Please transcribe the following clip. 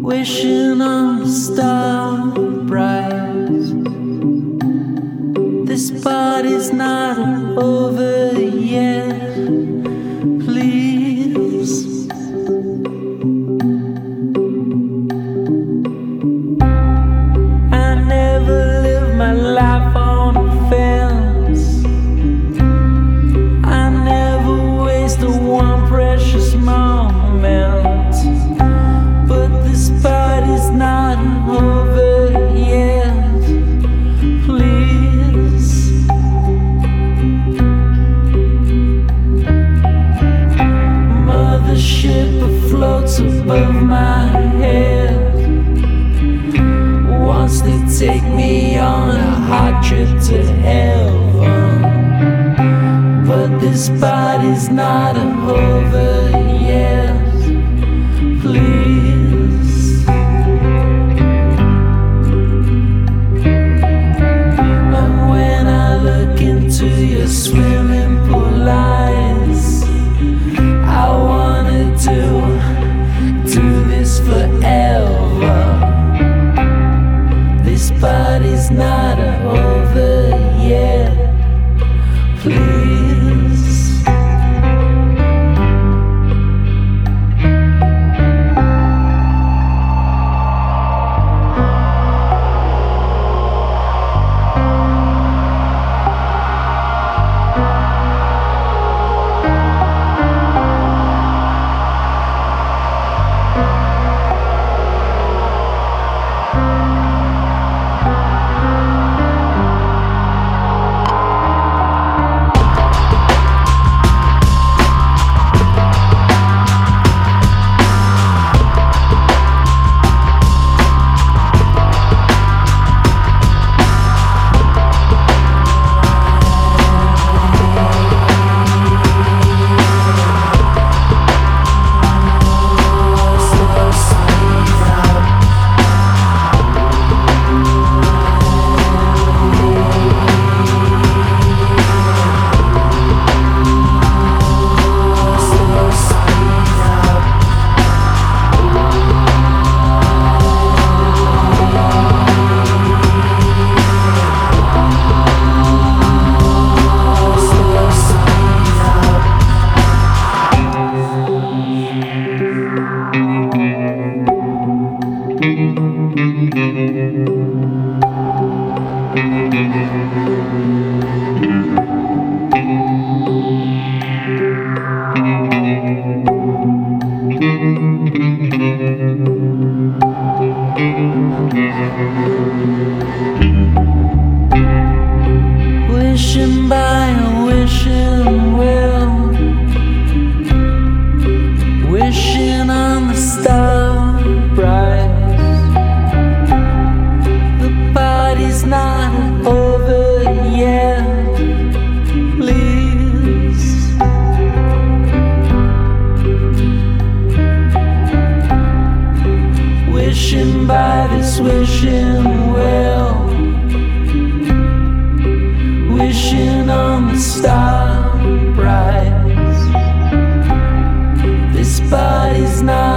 wishing on a star bright. This party's not over yet, please. I never live my life on a fence. I never wasted one precious moment. But this party's not over yet, please. Mothership floats above my head. Once they take me on a hot trip to heaven. But this party's not over yet, please. And when I look into your swimming pool eyes, I wanna do this forever. This party's not over yet, please. Wishing by a wishing well, wishing on the star bright. The party's not over yet, please. Wishing by this wishing well, wishing on the star bright. This body's not